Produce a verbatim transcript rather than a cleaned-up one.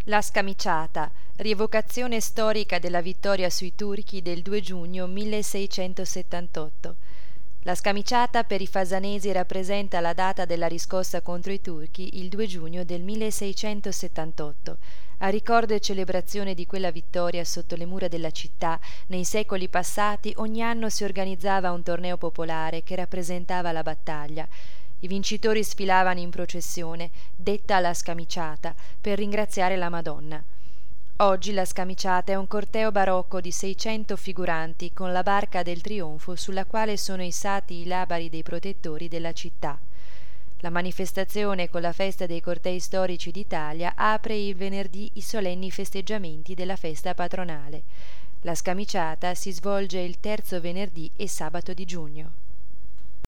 La scamiciata, rievocazione storica della vittoria sui turchi del due giugno milleseicentosettantotto. La scamiciata per i fasanesi rappresenta la data della riscossa contro i turchi, il due giugno del milleseicentosettantotto. A ricordo e celebrazione di quella vittoria sotto le mura della città, nei secoli passati ogni anno si organizzava un torneo popolare che rappresentava la battaglia. I vincitori sfilavano in processione, detta la scamiciata, per ringraziare la Madonna. Oggi la scamiciata è un corteo barocco di seicento figuranti con la barca del trionfo sulla quale sono issati i labari dei protettori della città. La manifestazione, con la festa dei cortei storici d'Italia, apre il venerdì i solenni festeggiamenti della festa patronale. La scamiciata si svolge il terzo venerdì e sabato di giugno.